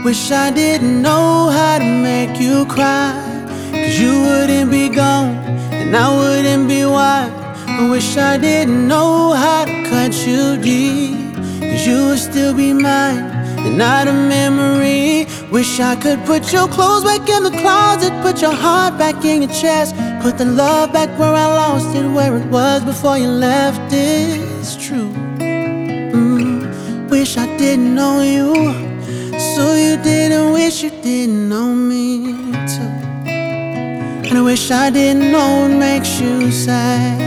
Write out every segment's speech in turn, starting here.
Wish I didn't know how to make you cry, 'cause you wouldn't be gone and I wouldn't be wild. I wish I didn't know how to cut you deep, 'cause you would still be mine and not a memory. Wish I could put your clothes back in the closet, put your heart back in your chest, put the love back where I lost it, where it was before you left. It's true. Wish I didn't know you, so you didn't. Wish you didn't know me too. And I wish I didn't know what makes you sad.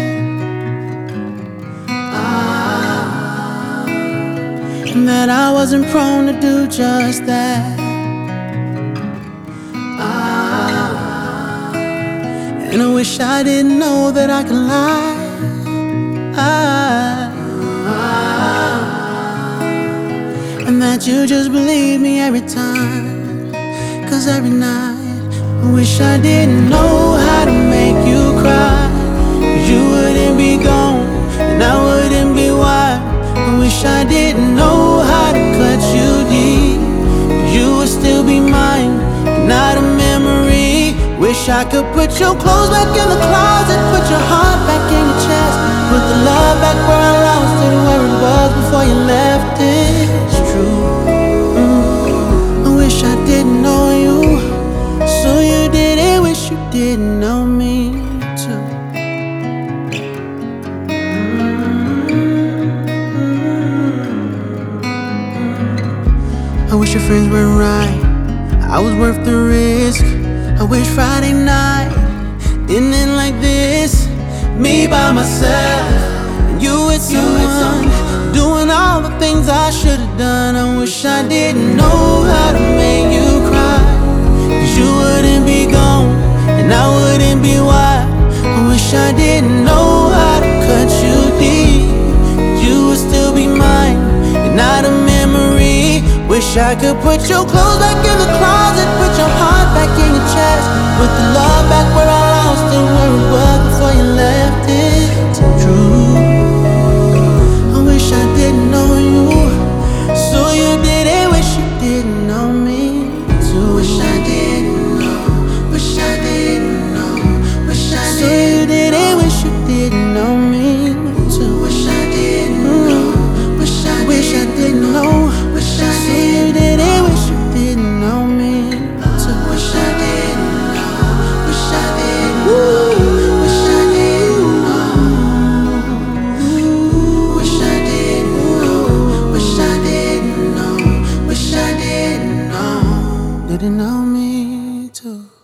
And that I wasn't prone to do just that. And I wish I didn't know that I could lie. And that you just believe me every time. 'Cause every night I wish I didn't know how to make you cry, 'cause you wouldn't be gone and I wouldn't be wild. I wish I didn't know how to cut you deep, 'cause you would still be mine and not a memory. Wish I could put your clothes back in the closet, put your heart back in your chest, put the love back where I lost it, where it was before you left it. It's true. I wish I didn't know you, so you didn't. Wish you didn't know me too. I wish your friends were right, I was worth the risk. I wish Friday night didn't end like this, me by myself and you with someone, doing all the things I should have done. I wish I didn't know how to make you cry, 'cause you wouldn't be gone and I wouldn't be wild. I wish I didn't know how to cut you deep, 'cause you would still be mine and not a memory. Wish I could put your clothes back in the closet, put your heart back in your chest, put the love back where I lost it, where it was before you left it. It's true. I wish I didn't know you, so you didn't. Wish you didn't know me too. Wish I didn't know, wish I didn't know, wish I didn't. So you didn't. Wish you didn't know me too. Wish I didn't know, wish I didn't know. Wish I didn't. Wish you didn't know me too. Wish I didn't know, wish I didn't know, wish I didn't know, wish I didn't know, wish I didn't know, wish I didn't know. Didn't know me too.